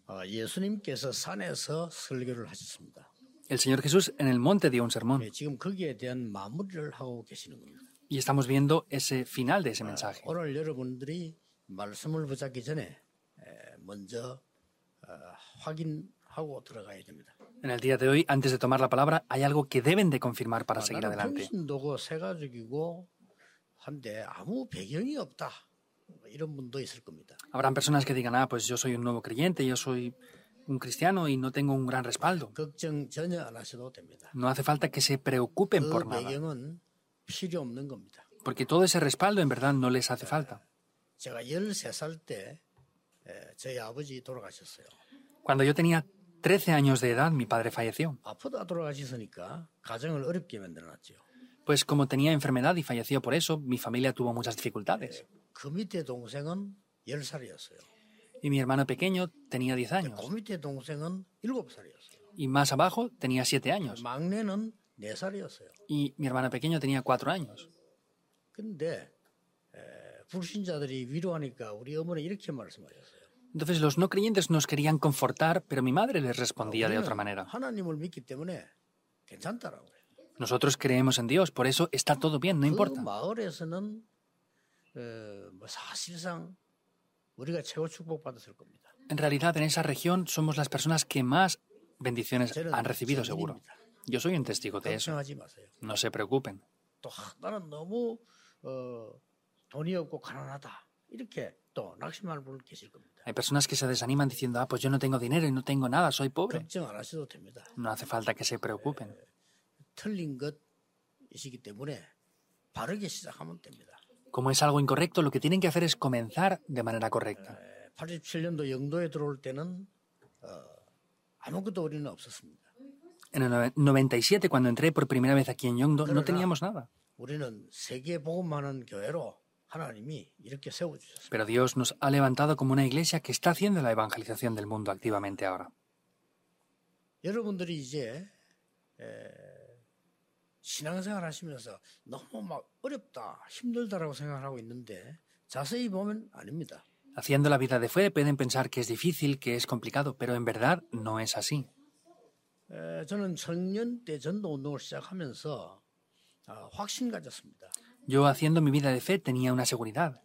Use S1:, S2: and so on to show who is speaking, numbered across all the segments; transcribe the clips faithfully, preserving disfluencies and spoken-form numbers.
S1: 어, 예수님께서 산에서 설교를 하셨습니다.
S2: El Señor Jesús en el monte dio un sermón.
S1: 네, 지금 거기에 대한 마무리를 하고 계시는 겁니다.
S2: Y estamos viendo ese final de ese mensaje.
S1: 오늘 여러분들이 말씀을 붙잡기 전에 먼저 확인하고 들어가야 됩니다.
S2: En el día de hoy, antes de tomar la palabra, hay algo que deben de confirmar para seguir
S1: 나는
S2: adelante.
S1: 평신도고 새가족이고 한데 아무 배경이 없다. 이런 분도 있을 겁니다.
S2: Habrán personas que digan, ah, pues yo soy un nuevo creyente, yo soy un cristiano y no tengo un gran respaldo.
S1: 걱정 전혀 안 하셔도 됩니다.
S2: No hace falta que se preocupen
S1: 그
S2: por nada,
S1: 배경은 필요 없는 겁니다.
S2: porque todo ese respaldo en verdad no les hace falta.
S1: 제가 열세 살 때 저희 아버지 돌아가셨어요.
S2: Cuando yo tenía trece años de edad, mi padre falleció.
S1: 아프다 돌아가셨으니까 가정을 어렵게 만들어놨죠.
S2: Pues como tenía enfermedad y falleció por eso, mi familia tuvo muchas dificultades.
S1: 그 밑에 동생은 열 살이었어요.
S2: Y mi hermano pequeño tenía diez
S1: 그
S2: años.
S1: 밑에 동생은 일곱 살이었어요.
S2: Y más abajo tenía siete años.
S1: 막내는 네 살이었어요.
S2: Y mi hermano pequeño tenía cuatro años.
S1: 근데 에, 불신자들이 위로하니까 우리 어머니 이렇게 말씀하셨어요.
S2: Entonces los no creyentes nos querían confortar, pero mi madre les respondía de otra manera.
S1: 하나님을 믿기 때문에 괜찮다라고요.
S2: Nosotros creemos en Dios, por eso está todo bien, no
S1: 그
S2: importa.
S1: 마을에서는 어, 뭐 사실상 우리가 최고 축복받았을 겁니다.
S2: En realidad, en esa región somos las personas que más bendiciones
S1: 저는
S2: han recibido, seguro.
S1: 증인입니다.
S2: Yo soy un testigo de eso.
S1: 걱정하지 마세요.
S2: No se preocupen.
S1: 또 하, 나는 너무 어, 돈이 없고 가난하다. 이렇게 또 낙심하는 분 계실 겁니다.
S2: Hay personas que se desaniman diciendo, ah, pues yo no tengo dinero y no tengo nada, soy pobre.
S1: 걱정 안 하셔도 됩니다.
S2: No hace falta que se preocupen.
S1: 틀린 것이기 때문에 바르게 시작하면 됩니다.
S2: Como es algo incorrecto, lo que tienen que hacer es comenzar de manera correcta.
S1: 팔십칠 년도 영도에 들어올 때는 어, 아무것도 우리는 없었습니다.
S2: En el noventa y siete, cuando entré por primera vez aquí en Yongdo, no teníamos nada.
S1: 우리는 세계 복음하는 교회로 하나님이 이렇게 세워주셨습니다.
S2: Pero Dios nos ha levantado como una iglesia que está haciendo la evangelización del mundo activamente ahora.
S1: 여러분들이 이제 에, 신앙생활 하시면서 너무 막 어렵다, 힘들다라고 생각하고 있는데 자세히 보면 아닙니다.
S2: Haciendo la vida de fe pueden pensar que es difícil, que es complicado, pero en verdad no es así.
S1: 에, 저는 청년 때 전도 운동을 시작하면서 아, 확신 가졌습니다.
S2: Yo haciendo mi vida de fe tenía una seguridad.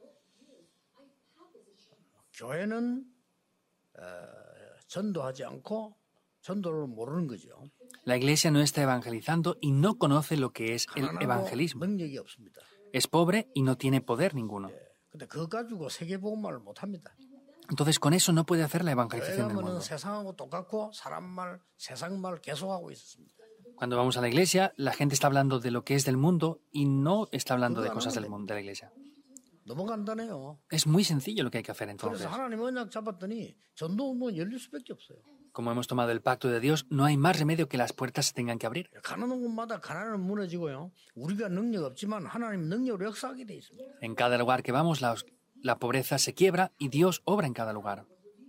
S1: 교회는 에, 전도하지 않고 전도를 모르는 거죠.
S2: La iglesia no está evangelizando y no conoce lo que es el
S1: 가난하고
S2: evangelismo.
S1: 능력이 없습니다.
S2: Es pobre y no tiene poder ninguno.
S1: 근데 그거 가지고 세계복음말을 못합니다.
S2: Entonces con eso no puede hacer la evangelización del
S1: 왜냐하면
S2: mundo.
S1: 세상하고 똑같고 사람말, 세상말 계속하고 있었습니다.
S2: Cuando vamos a la iglesia, la gente está hablando de lo que es del mundo y no está hablando de cosas del mundo de la iglesia.
S1: 너무 간단해요.
S2: Es muy sencillo lo que hay que hacer entonces.
S1: 그래서 하나님 언약 잡았더니 전도운동은 열릴 수밖에 없어요.
S2: Como hemos tomado el pacto de Dios, no hay más remedio que las puertas se tengan que abrir.
S1: 가는 곳마다 가난은 무너지고요. 우리가 능력 없지만 하나님 능력으로 역사하게 돼 있습니다.
S2: En cada lugar que vamos, la, la pobreza se quiebra y Dios obra en cada lugar.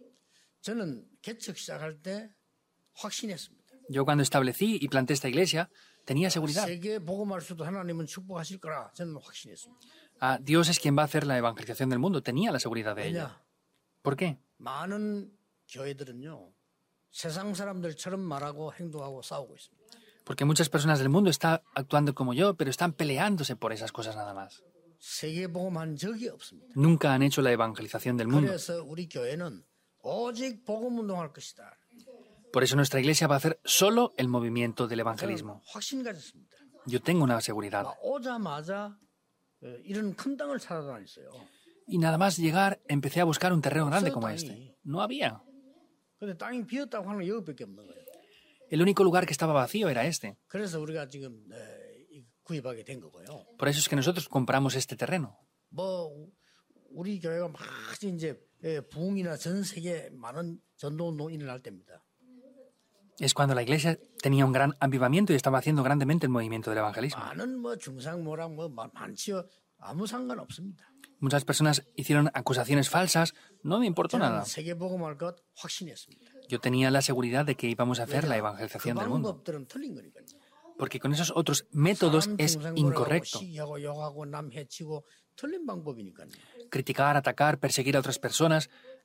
S1: 저는 개척 시작할 때 확신했습니다.
S2: Yo cuando establecí y planté esta iglesia, tenía seguridad.
S1: 세계 복음할 수도 하나님은 축복하실 거라 저는 확신했습니다.
S2: Ah, Dios es quien va a hacer la evangelización del mundo. Tenía la seguridad de ello.
S1: 왜냐?
S2: ¿Por qué?
S1: 많은 교회들은요. 세상 사람들처럼 말하고 행동하고 싸우고 있습니다.
S2: Porque muchas personas del mundo están actuando como yo, pero están peleándose por esas cosas nada más.
S1: 세계 복음한 적이 없습니다.
S2: Nunca han hecho la evangelización del mundo.
S1: 그래서 우리 교회는 오직 복음 운동할 것이다.
S2: Por eso nuestra iglesia va a hacer solo el movimiento del evangelismo.
S1: 확신 가졌습니다.
S2: Yo tengo una seguridad.
S1: 오자마자 이런 큰 땅을 찾아다녔어요.
S2: Y nada más llegar, empecé a buscar un terreno grande como este. No había.
S1: 근데 땅이 비었다고 하는 여기밖에 없는 거예요.
S2: El único lugar que estaba vacío era este.
S1: 그래서 우리가 지금 구입하게 된 거고요.
S2: Por eso es que nosotros compramos este terreno.
S1: 뭐 우리 교회가 막 이제 부흥이나 전 세계 많은 전도 운동이 일어날 때입니다.
S2: Es cuando la iglesia tenía un gran avivamiento y estaba haciendo grandemente el movimiento del evangelismo.
S1: 많은 뭐 중상모랑 뭐 많지요. 아무 상관 없습니다.
S2: Muchas personas hicieron acusaciones falsas. No me importó nada.
S1: 세계 복음할 것 확신했습니다.
S2: Yo tenía la seguridad de que íbamos a hacer la evangelización del mundo.
S1: 방법들은 틀린 거니까요.
S2: Porque con esos otros métodos es incorrecto.
S1: 시기하고 욕하고 남 해치고 틀린 방법이니까요.
S2: Criticar, atacar, perseguir a otras personas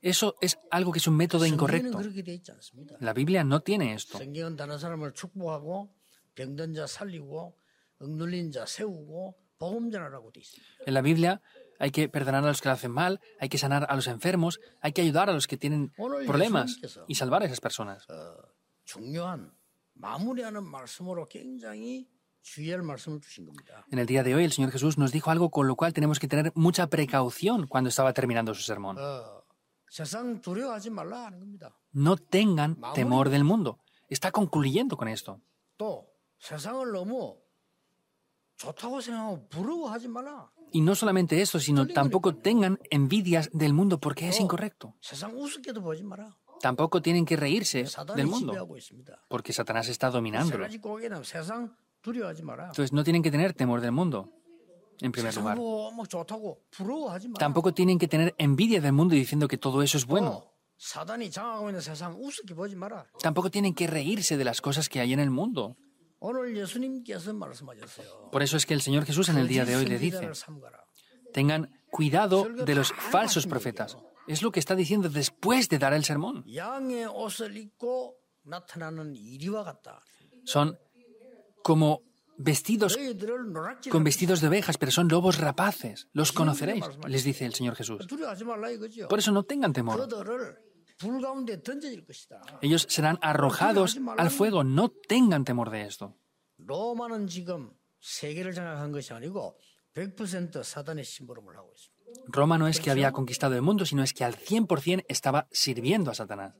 S2: Eso es algo que es un método
S1: 성경에는
S2: incorrecto.
S1: 그렇게 돼 있지 않습니다.
S2: La Biblia no tiene esto.
S1: 성경은 다른 사람을 축복하고 병든 자 살리고 억눌린 자 세우고 복음 전하라고 돼 있습니다.
S2: En la Biblia hay que perdonar a los que lo hacen mal, hay que sanar a los enfermos, hay que ayudar a los que tienen problemas y salvar a esas personas.
S1: 어, 중요한 마무리하는 말씀으로 굉장히 주의할 말씀을 주신 겁니다.
S2: En el día de hoy el Señor Jesús nos dijo algo con lo cual tenemos que tener mucha precaución cuando estaba terminando su sermón.
S1: 어, 세상 두려워하지 말라 하는 겁니다.
S2: No tengan temor del mundo. Está concluyendo con esto.
S1: 또 세상을 너무 좋다고 생각하고 부러워하지 말라.
S2: Y no solamente eso, sino tampoco tengan envidias del mundo porque es incorrecto.
S1: 세상 우습게도 보지 마라.
S2: Tampoco tienen que reírse
S1: 사단이
S2: del mundo
S1: 지배하고 있습니다.
S2: porque Satanás está
S1: 세
S2: dominándolo.
S1: 가지 꼭에는 세상 두려워하지 마라.
S2: Entonces no tienen que tener temor del mundo, en primer
S1: 세상
S2: lugar.
S1: 뭐, 뭐 좋다고 부러워하지 마라.
S2: Tampoco tienen que tener envidia del mundo diciendo que todo eso es bueno.
S1: 또 사단이 장악하고 있는 세상 우습게 보지 마라.
S2: Tampoco tienen que reírse de las cosas que hay en el mundo.
S1: 오늘 예수님께서 말씀하셨어요.
S2: Por eso es que el Señor Jesús en el día de hoy le dice,
S1: 선지자를 삼가라.
S2: tengan cuidado de los falsos profetas. Es lo que está diciendo después de dar el sermón.
S1: 양의 옷을 입고 나타나는 이리와 같다.
S2: Son como vestidos
S1: 너희들을 노랗게
S2: con vestidos de ovejas, pero son lobos rapaces. Los conoceréis, les dice el Señor Jesús.
S1: 두려워하지 말라 이거죠.
S2: Por eso no tengan temor.
S1: 그들을 불 가운데 던져질 것이다.
S2: Ellos serán arrojados al fuego. No tengan temor de esto.
S1: 로마는 지금 세계를 장악한 것이 아니고 백 퍼센트 사단의 심부름을 하고 있습니다.
S2: Roma no es que había conquistado el mundo, sino es que al cien por ciento estaba sirviendo a Satanás.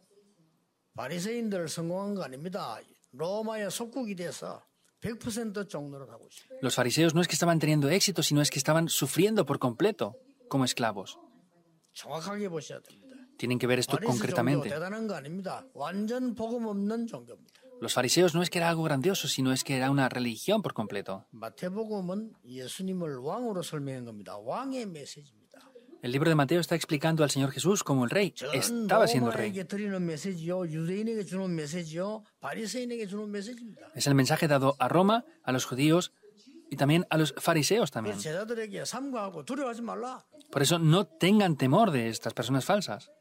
S1: 바리새인들 성공한 거 아닙니다. 로마의 속국이 돼서 백 퍼센트 종노릇 하고 있습니다.
S2: Los fariseos no es que estaban teniendo éxito, sino es que estaban sufriendo por completo como esclavos.
S1: 정확하게 보셔야 됩니다.
S2: Tienen que ver esto
S1: 바리새 종교
S2: concretamente.
S1: 대단한 거 아닙니다. 완전 복음 없는 종교입니다.
S2: Los fariseos no es que era algo grandioso, sino es que era una religión por completo.
S1: 마태복음은 예수님을 왕으로 설명한 겁니다. 왕의 메시지입니다.
S2: El libro de Mateo está explicando al Señor Jesús como el rey.
S1: 전
S2: Estaba siendo rey.
S1: 로마에게 드리는 메시지요, 유대인에게 주는 메시지요, 바리새인에게 주는 메시지입니다.
S2: Es el mensaje dado a Roma, a los judíos y también a los fariseos también.
S1: 그래서 제자들에게 삼가하고 두려워하지 말라.
S2: Por eso no tengan temor de estas personas falsas.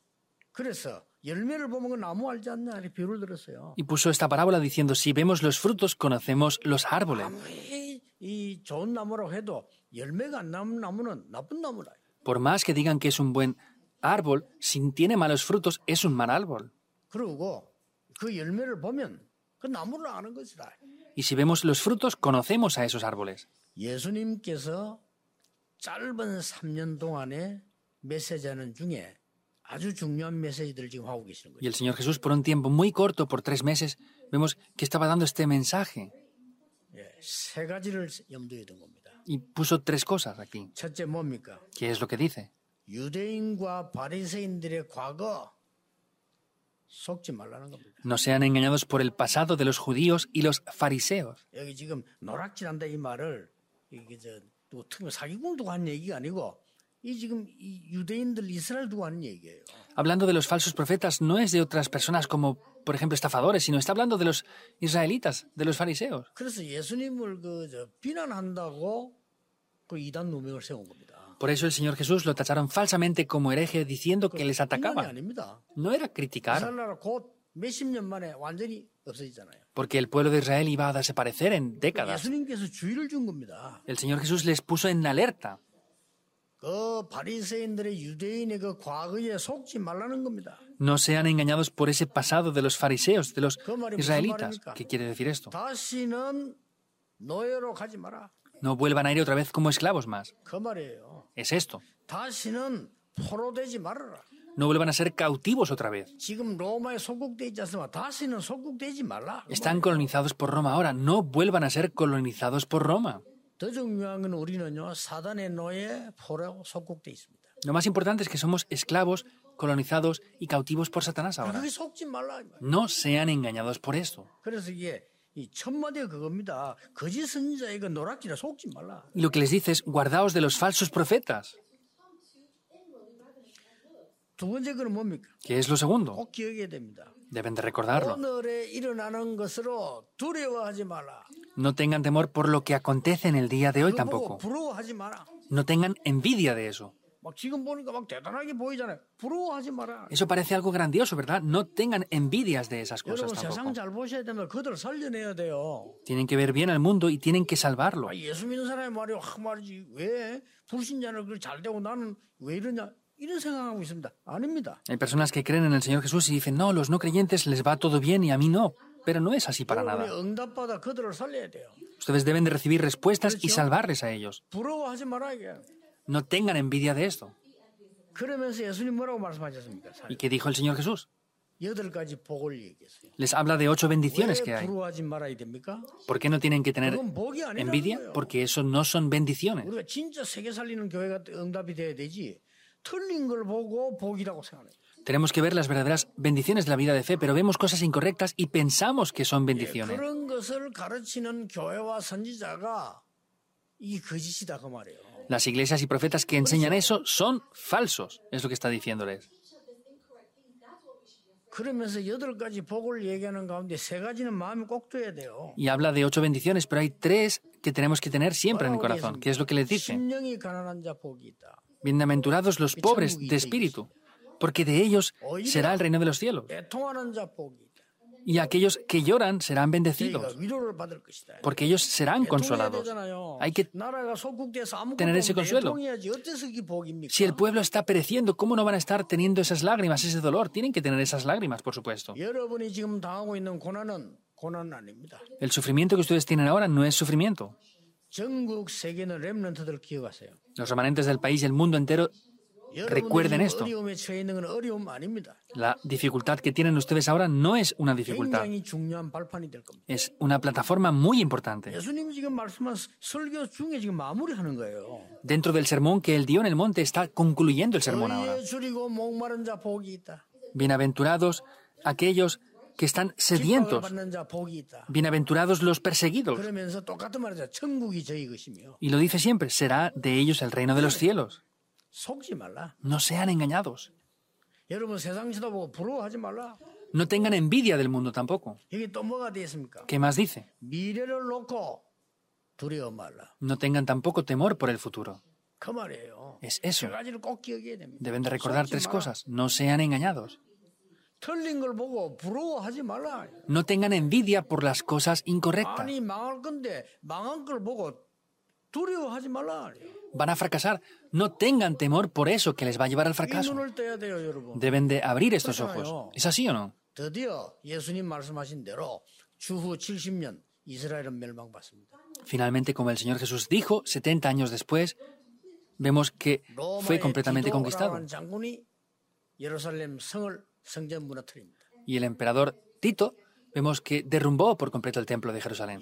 S1: 그래서 열매를 보면 그 나무 알지 않냐 이렇게 비유를 들었어요.
S2: Y puso esta parábola diciendo, si vemos los frutos, conocemos los árboles.
S1: 아무리 이 좋은 나무라고 해도 열매가 안 나는 나무는 나쁜 나무라.
S2: Por más que digan que es un buen árbol, si tiene malos frutos, es un mal árbol.
S1: 그리고 그 열매를 보면 그 나무를 아는 것이다.
S2: Y si vemos los frutos, conocemos a esos árboles.
S1: 예수님께서 짧은 삼 년 동안에 메시지하는 중에 아주 중요한 메시지들을 지금 하고 계시는
S2: Y
S1: 거예요.
S2: el Señor Jesús, por un tiempo muy corto, por tres meses, vemos que estaba dando este mensaje.
S1: 예, 세 가지를 염두에 둔 겁니다.
S2: Y puso tres cosas aquí.
S1: 첫째 뭡니까?
S2: ¿Qué es lo que dice?
S1: 유대인과 바리새인들의 과거 속지 말라는 겁니다.
S2: No sean engañados por el pasado de los judíos y los fariseos.
S1: 여기 지금 노락질한다 이 말을 이게 저또 특히 사기꾼 두고 하는 얘기가 아니고 이 지금 이 유대인들 이스라엘 두고 하는 얘기예요.
S2: Hablando de los falsos profetas, no es de otras personas como, por ejemplo, estafadores, sino está hablando de los israelitas, de los fariseos.
S1: 그래서 예수님을 그 저 비난한다고 그 이단 누명을 세운 겁니다.
S2: Por eso el Señor Jesús lo tacharon falsamente como hereje, diciendo que les
S1: 비난이
S2: atacaba.
S1: 아닙니다.
S2: No era criticar,
S1: 이스라엘 나라 곧 몇십 년 만에 완전히 없어지잖아요.
S2: porque el pueblo de Israel iba a desaparecer en décadas.
S1: 예수님께서 주의를 준 겁니다.
S2: El Señor Jesús les puso en alerta.
S1: 그 바리새인들의 유대인의 그 과거에 속지 말라는 겁니다.
S2: No sean engañados por ese pasado de los fariseos, de los
S1: 그 말이 무슨
S2: israelitas.
S1: 말입니까?
S2: ¿Qué quiere decir esto?
S1: 다시는 노예로 가지 마라.
S2: No vuelvan a ir otra vez como esclavos más.
S1: 그 말이에요.
S2: Es esto.
S1: 다시는 포로되지 말아라.
S2: No vuelvan a ser cautivos otra vez.
S1: 지금 로마에 속국돼 있지 않습니까? 다시는 속국되지 말라. 그
S2: Están
S1: 말이에요.
S2: colonizados por Roma ahora. No vuelvan a ser colonizados por Roma.
S1: 더 중요한 건 우리는요 사단의 노예 포로 속국돼 있습니다.
S2: Lo más importante es que somos esclavos, colonizados y cautivos por Satanás ahora.
S1: 그게 속지 말라. 이 말이에요.
S2: No sean engañados por esto.
S1: 그래서 이게 이 첫마디가 그겁니다. 거짓 선지자의 그 노랗기라 속지 말라.
S2: Y lo que les dice es, guardaos de los falsos profetas.
S1: 두 번째 건 뭡니까?
S2: ¿Qué es lo segundo?
S1: 꼭 기억해야 됩니다.
S2: Deben de recordarlo.
S1: 오늘에 일어나는 것으로 두려워하지 마라.
S2: No tengan temor por lo que acontece en el día de hoy
S1: 그거 보고
S2: tampoco.
S1: 부러워하지 마라.
S2: No tengan envidia de eso. Eso parece algo grandioso, ¿verdad? No tengan envidias de esas cosas tampoco. Tienen que ver bien al mundo y tienen que salvarlo. Hay personas que creen en el Señor Jesús y dicen, no, los no creyentes les va todo bien y a mí no. Pero no es así para nada. Ustedes deben de recibir respuestas y salvarles a ellos. No tengan envidia de esto. ¿Y qué dijo el Señor Jesús? Les habla de ocho bendiciones que hay. ¿Por qué no tienen que tener envidia? Porque eso no son bendiciones. Tenemos que ver las verdaderas bendiciones de la vida de fe, pero vemos cosas incorrectas y pensamos que son bendiciones. Las iglesias y profetas que enseñan eso son falsos, es lo que está diciéndoles. Y habla de ocho bendiciones, pero hay tres que tenemos que tener siempre en el corazón. ¿Qué es lo que les dice? Bienaventurados los pobres de espíritu, porque de ellos será el reino de los cielos. Y aquellos que lloran serán bendecidos, porque ellos serán consolados. Hay que tener ese consuelo. Si el pueblo está pereciendo, ¿cómo no van a estar teniendo esas lágrimas, ese dolor? Tienen que tener esas lágrimas, por supuesto. El sufrimiento que ustedes tienen ahora no es sufrimiento. Los remanentes del país y el mundo entero recuerden esto. La dificultad que tienen ustedes ahora no es una dificultad. Es una plataforma muy importante. Dentro del sermón que él dio en el monte está concluyendo el sermón ahora. Bienaventurados aquellos que están sedientos. Bienaventurados los perseguidos. Y lo dice siempre, será de ellos el reino de los cielos. No sean engañados. No tengan envidia del mundo tampoco. ¿Qué más dice? No tengan tampoco temor por el futuro. Es eso. Deben de recordar tres cosas. No sean engañados. No tengan envidia por las cosas incorrectas. Van a fracasar. No tengan temor por eso que les va a llevar al fracaso. Deben de abrir estos ojos. ¿Es así o no? Finalmente, como el Señor Jesús dijo, setenta años después, vemos que fue completamente conquistado. Y el emperador Tito, vemos que derrumbó por completo el templo de Jerusalén.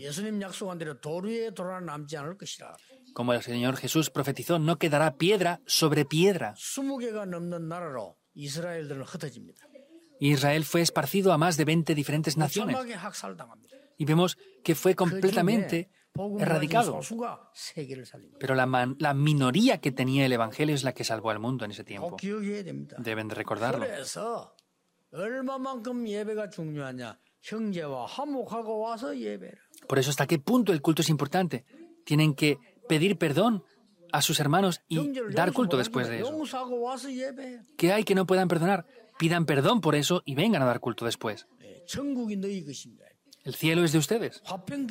S2: Como el Señor Jesús profetizó, no quedará piedra sobre piedra. Israel fue esparcido a más de veinte diferentes naciones. Y vemos que fue completamente erradicado. Pero la, man, la minoría que tenía el Evangelio es la que salvó al mundo en ese tiempo. Deben de recordarlo. Por eso, ¿hasta qué punto el culto es importante? Tienen que pedir perdón a sus hermanos y dar culto después de eso. ¿Qué hay que no puedan perdonar? Pidan perdón por eso y vengan a dar culto después. El cielo es de ustedes.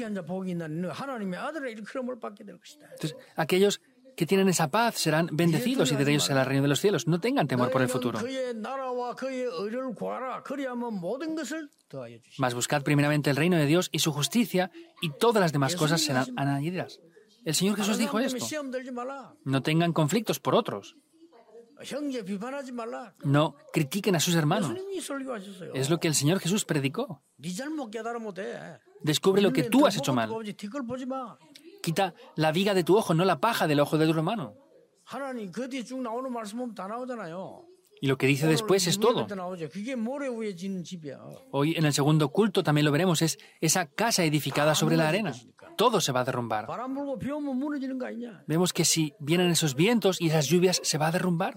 S2: Entonces, aquellos que tienen esa paz serán bendecidos y de ellos será el reino de los cielos. No tengan temor por el futuro. Mas buscad primeramente el reino de Dios y su justicia, y todas las demás cosas serán añadidas. El Señor Jesús dijo esto. No tengan conflictos por otros. No critiquen a sus hermanos. Es lo que el Señor Jesús predicó. Descubre lo que tú has hecho mal. Quita la viga de tu ojo, no la paja del ojo de tu hermano. Y lo que dice después es todo. Hoy en el segundo culto también lo veremos, es esa casa edificada sobre la arena. Todo se va a derrumbar. Vemos que si vienen esos vientos y esas lluvias, se va a derrumbar.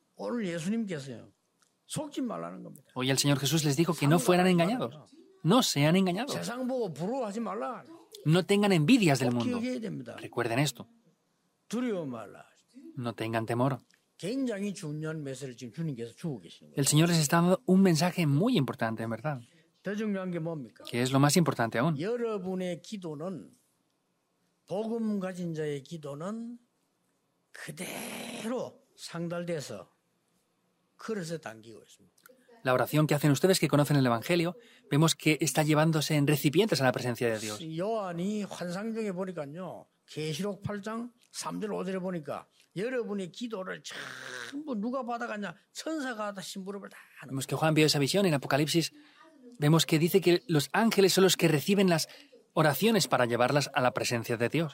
S2: Hoy el Señor Jesús les dijo que no fueran engañados. No sean engañados. No tengan envidias del mundo. Recuerden esto. No tengan temor. El Señor les está dando un mensaje muy importante, en verdad. ¿Qué es lo más importante aún?
S1: 복음 가진 자의 기도는 그대로 상달돼서 그릇에 담기고 있습니다.
S2: La oración que hacen ustedes que conocen el Evangelio, vemos que está llevándose en recipientes a la presencia de Dios.
S1: 요한이 환상 중에 보니까요. 계시록 팔 장 삼 절 오 절에 보니까 여러분의 기도를 전부 누가 받아가냐? 천사가 다 심부름을 다 하는.
S2: Vemos que Juan vio esa visión en Apocalipsis. Vemos que dice que los ángeles son los que reciben las oraciones para llevarlas a la presencia de Dios.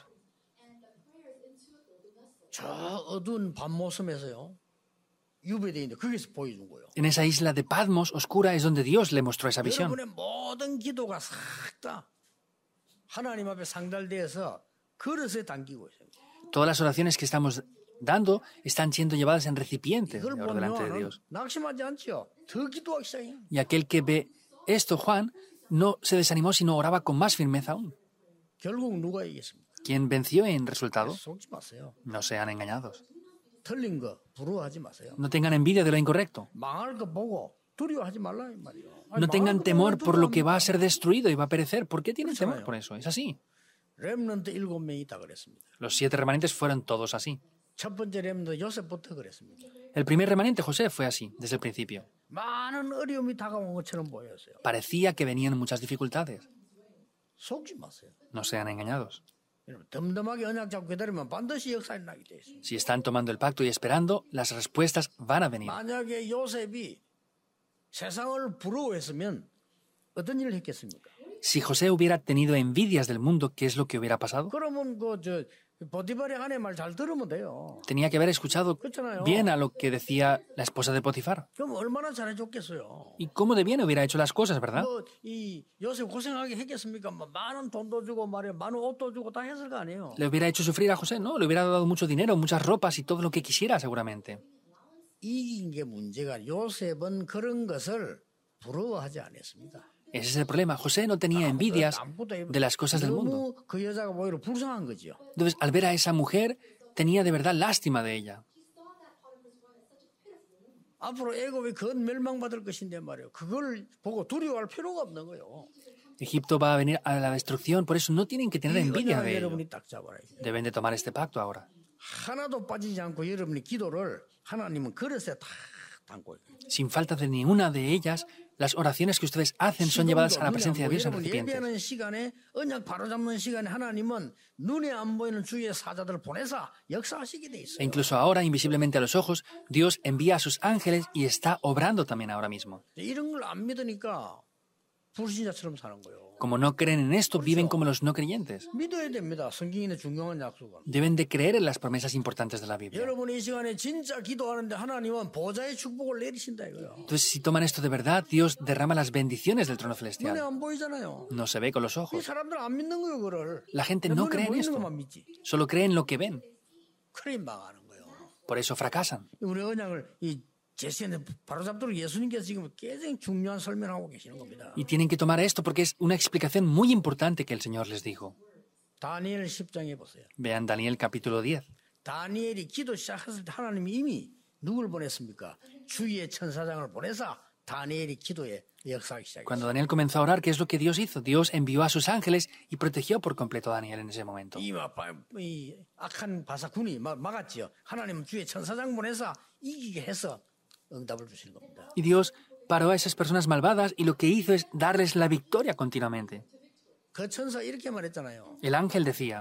S1: 저 어두운 밤모섬에서요. 유배되어 있는데 거기서 보여준 거예요.
S2: En esa isla de Patmos oscura es donde Dios le mostró esa visión.
S1: 여러분의 모든 기도가 싹 다 하나님 앞에 상달되어서 그릇에 담기고 있어요.
S2: Todas las oraciones que estamos dando están siendo llevadas en recipientes de oro delante de Dios.
S1: 낙심하지 않죠. 더 기도하기 시작해요.
S2: Y aquel que ve esto, Juan, no se desanimó, sino oraba con más firmeza aún.
S1: 결국 누가 이겼습니까?
S2: ¿Quién venció en resultado?
S1: 속지 마세요.
S2: No sean engañados.
S1: 틀린 거 부러워하지 마세요.
S2: No tengan envidia de lo incorrecto.
S1: 망할 거 보고 두려워하지 말라 이 말이에요.
S2: No tengan temor por lo que va a ser destruido y va a perecer. ¿Por qué tienen temor por eso? Es así.
S1: 렘넌트 일곱 명이 있다 그랬습니다.
S2: Los siete remanentes fueron todos así.
S1: 첫 번째 렘넌트 요셉부터 그랬습니다.
S2: El primer remanente, José, fue así, desde el principio.
S1: 많은 어려움이 다가온 것처럼 보였어요.
S2: Parecía que venían muchas dificultades.
S1: 속지 마세요.
S2: No sean engañados.
S1: 덤덤하게 언약 잡고 기다리면 반드시 역사에 나게 돼 있어요.
S2: Si están tomando el pacto y esperando, las respuestas van a venir.
S1: 만약에 요셉이 세상을 부러워했으면 어떤 일을 했겠습니까?
S2: Si José hubiera tenido envidias del mundo, ¿qué es lo que hubiera pasado?
S1: 그러면 그저 보디발의 아내 말 잘 들으면 돼요.
S2: Tenía que haber escuchado bien a lo que decía la esposa de Potifar.
S1: 그럼 얼마나 잘해줬겠어요.
S2: ¿Y cómo de bien hubiera hecho las cosas, verdad?
S1: 뭐이 요셉 고생하게 했겠습니까? 뭐 많은 돈도 주고 말이야, 많은 옷도 주고 다 했을 거 아니에요.
S2: Le hubiera hecho sufrir a José, ¿no? Le hubiera dado mucho dinero, muchas ropas y todo lo que quisiera, seguramente.
S1: 이긴 게 문제가 요셉은 그런 것을 부러워하지 않았습니다.
S2: Ese es el problema. José no tenía envidias de las cosas del mundo.
S1: 그 여자가 오히려 불쌍한 거죠.
S2: Entonces, al ver a esa mujer, tenía de verdad lástima de ella.
S1: 앞으로 애굽이 건 멸망받을 것인데 말이에요. 그걸 보고 두려워할 필요가 없는 거예요.
S2: Egipto va a venir a la destrucción, por eso no tienen que tener envidia de ello.
S1: 여러분이 딱 잡아라.
S2: Deben de tomar este pacto ahora.
S1: 하나도 빠지지 않고 여러분의 기도를 하나님은 그릇에 다 담고 있어요.
S2: Sin falta de ninguna de ellas, las oraciones que ustedes hacen son llevadas a la presencia de Dios en recipientes.
S1: 예배하는 시간에 언약 바로잡는 시간에 하나님은 눈에 안 보이는 주의 사자들을 보내서 역사하시게 돼 있어요.
S2: E incluso ahora, invisiblemente a los ojos, Dios envía a sus ángeles y está obrando también ahora mismo.
S1: 이런 걸 안 믿으니까 불신자처럼 사는 거예요.
S2: Como no creen en esto, viven como los no creyentes.
S1: 믿어야 됩니다. 성경에 중요한 약속은.
S2: Deben de creer en las promesas importantes de la Biblia.
S1: 여러분이 이 시간에 진짜 기도하는데 하나님은 보좌의 축복을 내리신다 이거요.
S2: Entonces, si toman esto de verdad, Dios derrama las bendiciones del trono
S1: 눈에
S2: celestial.
S1: 안 보이잖아요.
S2: No se ve con los
S1: 이
S2: ojos.
S1: 사람들 안 믿는 거예요, 그걸.
S2: La gente no
S1: 눈에
S2: cree en
S1: 보이는
S2: esto.
S1: 것만 믿지.
S2: Solo creen lo que ven.
S1: 그래 망하는 거예요.
S2: Por eso fracasan.
S1: 우리 언약을 이 제시한테 바로잡도록 예수님께서 지금 굉장히 중요한 설명하고 계시는 겁니다.
S2: Y tienen que tomar esto porque es una explicación muy importante que el Señor les dijo.
S1: 다니엘 십 장에 보세요.
S2: Vean Daniel capítulo diez.
S1: 다니엘이 기도 시작했을 때 하나님이 이미 누굴 보냈습니까? 주의 천사장을 보내서 다니엘이 기도에 역사하기 시작했어요.
S2: Cuando Daniel comenzó a orar, ¿qué es lo que Dios hizo? Dios envió a sus ángeles y protegió por completo a Daniel en ese momento.
S1: 이, 이 악한 바사군이 막았지요. 하나님은 주의 천사장 보내서 이기게 해서 응답을 주시는 겁니다.
S2: Y Dios paró a esas personas malvadas y lo que hizo es darles la victoria continuamente.
S1: 그 천사 이렇게 말했잖아요.
S2: El ángel decía,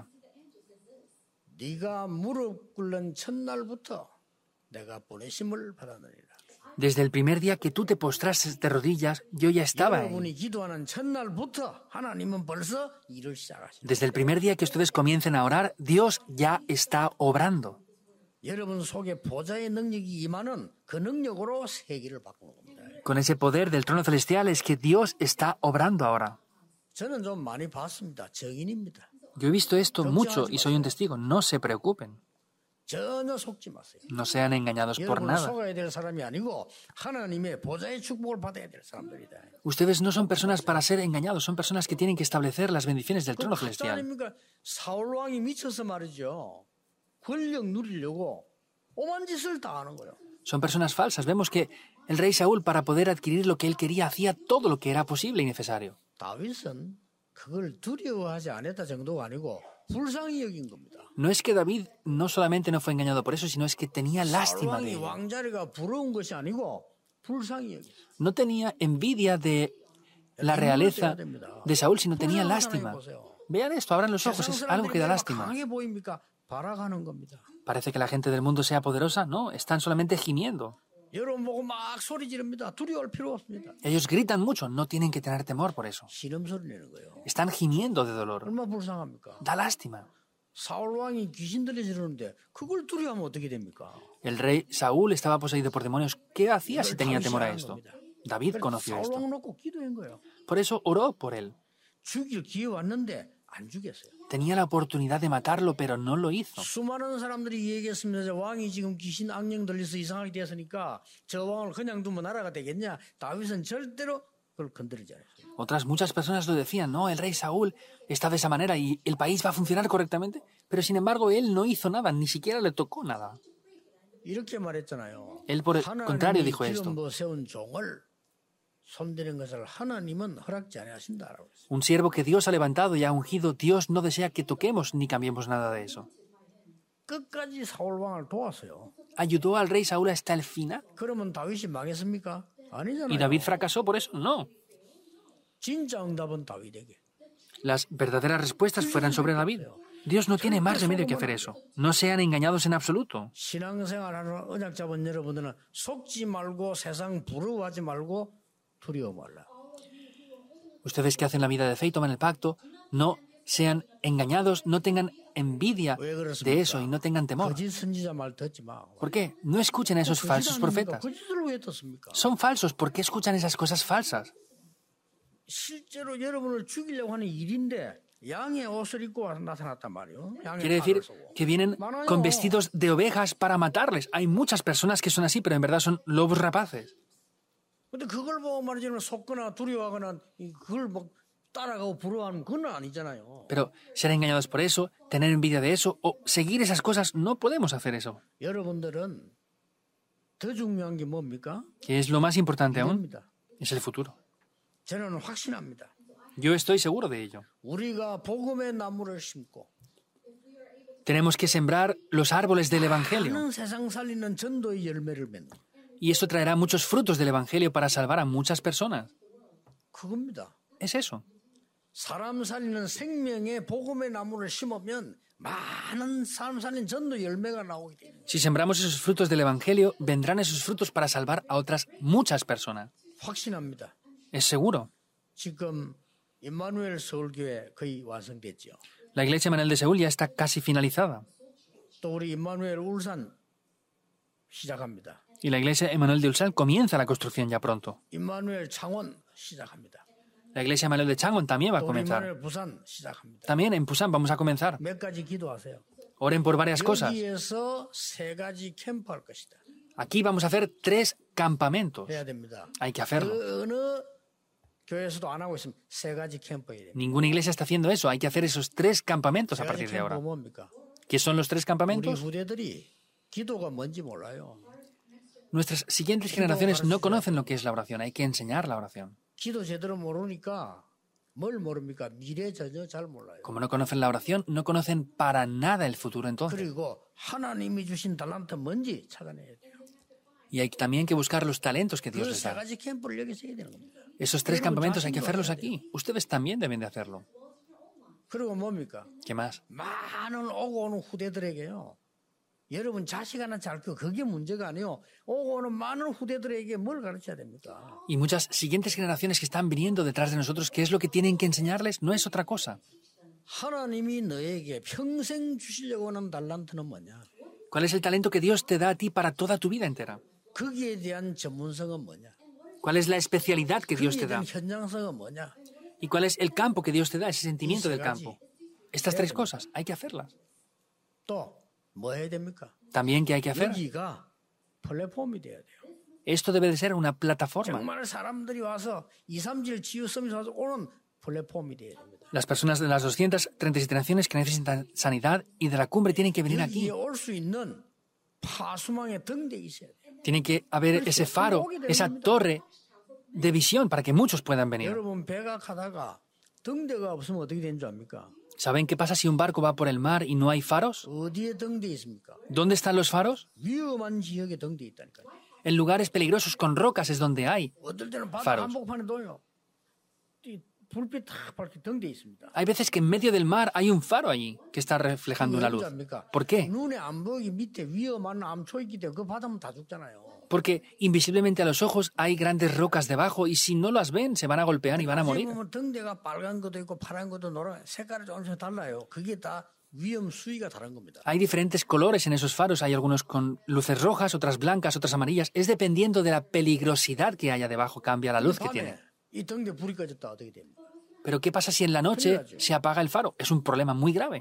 S1: 네가 무릎 꿇는 첫날부터 내가 보내심을 받았느니라.
S2: desde el primer día que tú te postraste de rodillas, yo ya estaba ahí.
S1: 여러분이 기도하는 첫날부터 하나님은 벌써 일을 시작하신다.
S2: Desde el primer día que ustedes comiencen a orar, Dios ya está obrando.
S1: 여러분 속에 보좌의 능력이 임하는 그 능력으로 세계를 바꾸는 겁니다.
S2: Con ese poder del trono celestial es que Dios está obrando ahora.
S1: 저는 좀 많이 봤습니다. 증인입니다.
S2: Yo he visto esto mucho y soy un testigo. No se preocupen.
S1: 전혀 속지 마세요.
S2: No sean engañados por
S1: 여러분
S2: nada.
S1: 속아야 될 사람이 아니고 하나님의 보좌의 축복을 받아야 될 사람들이다.
S2: Ustedes no son personas para ser engañados, son personas que tienen que establecer las bendiciones del trono celestial.
S1: 아닙니까? 사울 왕이 미쳐서 말이죠. 권력 누리려고
S2: Son personas falsas. Vemos que el rey Saúl, para poder adquirir lo que él quería, hacía todo lo que era posible y necesario. No es que David no solamente no fue engañado por eso, sino es que tenía lástima de él. No tenía envidia de la realeza de Saúl, sino tenía lástima. Vean esto, abran los ojos, es algo que da lástima. Parece que la gente del mundo sea poderosa. No, están solamente gimiendo. Ellos gritan mucho, no tienen que tener temor por eso. Están gimiendo de dolor. Da lástima. El rey Saúl estaba poseído por demonios. ¿Qué hacía si tenía temor a esto? David conoció esto. Por eso oró por él. Tenía la oportunidad de matarlo, pero no lo hizo. Otras muchas personas lo decían, no, el rey Saúl está de esa manera y el país va a funcionar correctamente, pero sin embargo él no hizo nada, ni siquiera le tocó nada. Él por el contrario dijo esto. Un siervo que Dios ha levantado y ha ungido, Dios no desea que toquemos ni cambiemos nada de eso. ¿Ayudó al rey Saúl hasta el final? ¿Y David fracasó por eso? No. Las verdaderas respuestas fueran sobre David. Dios no tiene más remedio que hacer eso. No sean engañados en absoluto. Ustedes que hacen la vida de fe y toman el pacto, no sean engañados, no tengan envidia de eso y no tengan temor. ¿Por qué? No escuchen a esos falsos profetas. Son falsos. ¿Por qué escuchan esas cosas falsas? Quiere decir que vienen con vestidos de ovejas para matarles. Hay muchas personas que son así, pero en verdad son lobos rapaces. Pero ser engañados por eso, tener envidia de eso o seguir esas cosas, no podemos hacer eso. ¿Qué es lo más importante aún? Es el futuro. Yo estoy seguro de ello. Tenemos que sembrar los árboles del Evangelio. Y eso traerá muchos frutos del Evangelio para salvar a muchas personas. Es eso. Si sembramos esos frutos del Evangelio, vendrán esos frutos para salvar a otras muchas personas. Es seguro. La iglesia Emmanuel de Seúl ya está casi finalizada. Y la iglesia Emmanuel de Ulsan comienza la construcción ya pronto. La iglesia Emmanuel de Changwon también va a comenzar. También en Busan vamos a comenzar. Oren por varias cosas. Aquí vamos a hacer tres campamentos. Hay que hacerlo. Ninguna iglesia está haciendo eso. Hay que hacer esos tres campamentos a partir de ahora. ¿Qué son los tres campamentos? Nuestras siguientes generaciones no conocen lo que es la oración. Hay que enseñar la oración. Como no conocen la oración, no conocen para nada el futuro entonces. Y hay también que buscar los talentos que Dios les da. Esos tres campamentos hay que hacerlos aquí. Ustedes también deben de hacerlo. ¿Qué más? Y muchas siguientes generaciones que están viniendo detrás de nosotros, ¿qué es lo que tienen que enseñarles? No es otra cosa. ¿Cuál es el talento que Dios te da a ti para toda tu vida entera? ¿Cuál es la especialidad que Dios te da? ¿Y cuál es el campo que Dios te da, ese sentimiento del campo? Estas tres cosas, hay que hacerlas. También, ¿qué hay que hacer? Esto debe de ser una plataforma. Las personas de las doscientas treinta y siete naciones que necesitan sanidad y de la cumbre tienen que venir aquí. Tiene que haber ese faro, esa torre de visión para que muchos puedan venir. ¿Saben qué pasa si un barco va por el mar y no hay faros? ¿Dónde están los faros? En lugares peligrosos con rocas es donde hay faros. Hay veces que en medio del mar hay un faro allí que está reflejando una luz. ¿Por qué? Porque invisiblemente a los ojos hay grandes rocas debajo y si no las ven se van a golpear y van a morir. Hay diferentes colores en esos faros, hay algunos con luces rojas, otras blancas, otras amarillas. Es dependiendo de la peligrosidad que haya debajo, cambia la luz que tiene. Pero ¿qué pasa si en la noche se apaga el faro? Es un problema muy grave.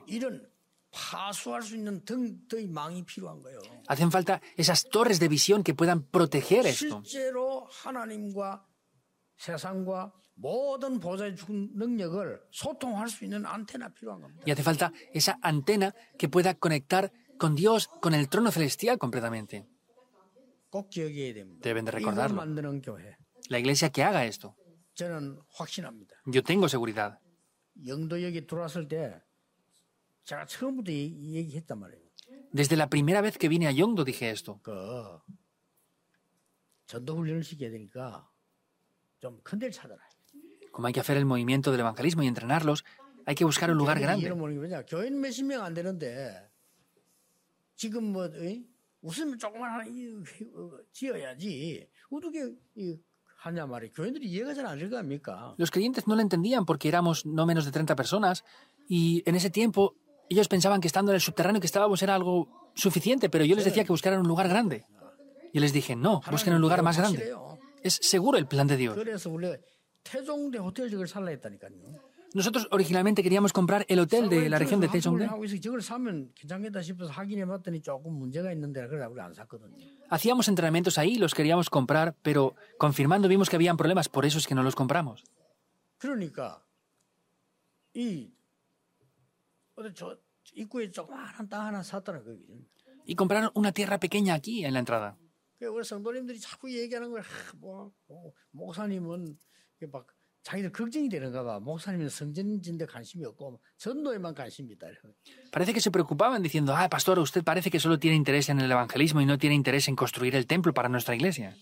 S2: Hacen falta esas torres de visión que puedan proteger esto. Y hace falta esa antena que pueda conectar con Dios, con el trono celestial completamente. Deben de recordarlo. La iglesia que haga esto. Yo tengo seguridad. Desde la primera vez que vine a Yongdo dije esto. Como hay que hacer el movimiento del evangelismo y entrenarlos, hay que buscar un lugar grande. Los creyentes no lo entendían porque éramos no menos de treinta personas y en ese tiempo ellos pensaban que estando en el subterráneo que estábamos era algo suficiente, pero yo les decía que buscaran un lugar grande. Y les dije, no, busquen un lugar más grande. Es seguro el plan de Dios. Nosotros originalmente queríamos comprar el hotel de la región de Taejongdae. Hacíamos entrenamientos ahí, los queríamos comprar, pero confirmando vimos que habían problemas, por eso es que no los compramos. Y compraron una tierra pequeña aquí en la entrada. Parece que se preocupaban diciendo, ah, pastor, usted parece que solo tiene interés en el evangelismo y no tiene interés en construir el templo para nuestra iglesia.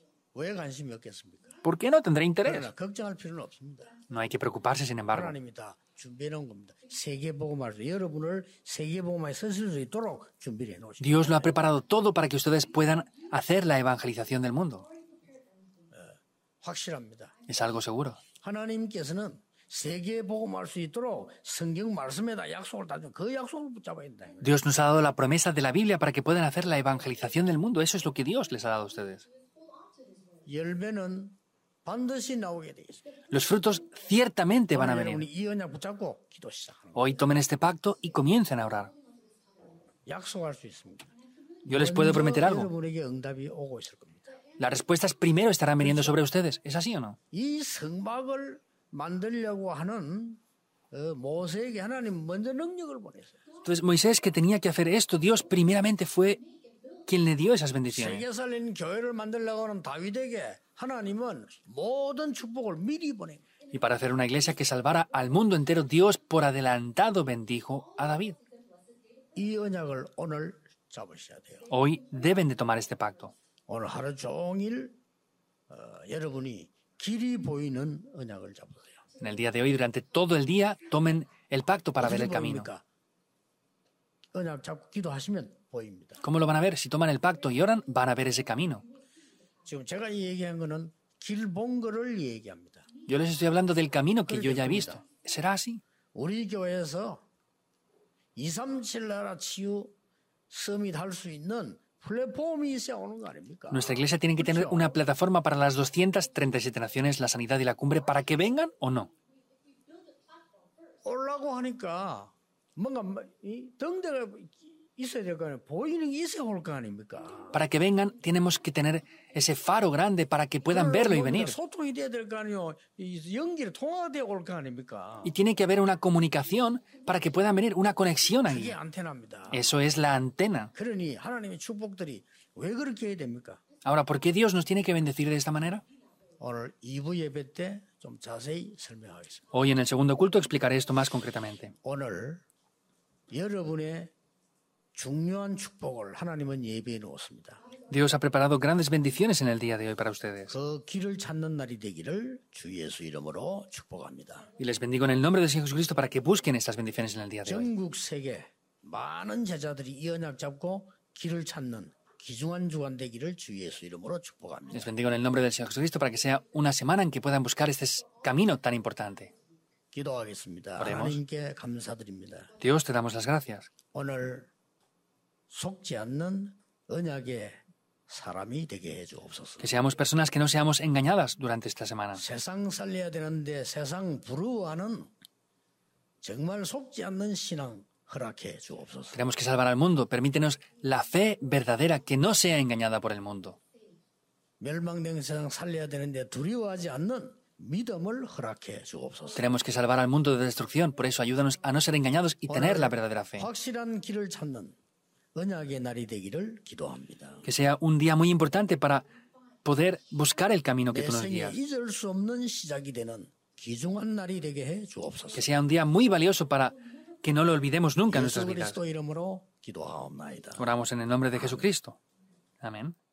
S2: ¿Por qué no tendrá interés? No hay que preocuparse, sin embargo. Dios lo ha preparado todo para que ustedes puedan hacer la evangelización del mundo. Es algo seguro. Dios nos ha dado la promesa de la Biblia para que puedan hacer la evangelización del mundo. Eso es lo que Dios les ha dado a ustedes. Los frutos ciertamente van a venir. Hoy tomen este pacto y comiencen a orar. Yo les puedo prometer algo. Las respuestas primero estarán viniendo sobre ustedes. ¿Es así o no? Entonces Moisés, que tenía que hacer esto, Dios primeramente fue quien le dio esas bendiciones. Y para hacer una iglesia que salvara al mundo entero, Dios por adelantado bendijo a David. Hoy deben de tomar este pacto. En el día de hoy, durante todo el día, tomen el pacto para ver el camino. ¿Cómo lo van a ver? Si toman el pacto y oran, van a ver ese camino. Yo les estoy hablando del camino que yo ya he visto. ¿Será así? Nuestra iglesia tiene que tener una plataforma para las doscientas treinta y siete naciones, la sanidad y la cumbre, para que vengan o no. Para que vengan, tenemos que tener ese faro grande para que puedan verlo y venir. Y tiene que haber una comunicación para que puedan venir, una conexión ahí. Eso es la antena. Ahora, ¿por qué Dios nos tiene que bendecir de esta manera? Hoy en el segundo culto explicaré esto más concretamente. Dios ha preparado grandes bendiciones en el día de hoy para ustedes. Y les bendigo en el nombre del Señor Jesucristo para que busquen estas bendiciones en el día de hoy. Les bendigo en el nombre del Señor Jesucristo para que sea una semana en que puedan buscar este camino tan importante. Oremos. Dios, te damos las gracias. Que seamos personas que no seamos engañadas durante esta semana. Tenemos que salvar al mundo. Permítenos la fe verdadera que no sea engañada por el mundo. Tenemos que salvar al mundo de destrucción. Por eso ayúdanos a no ser engañados y tener la verdadera fe. Que sea un día muy importante para poder buscar el camino que tú nos guías. Que sea un día muy valioso para que no lo olvidemos nunca en nuestras vidas. Oramos en el nombre de Jesucristo. Amén.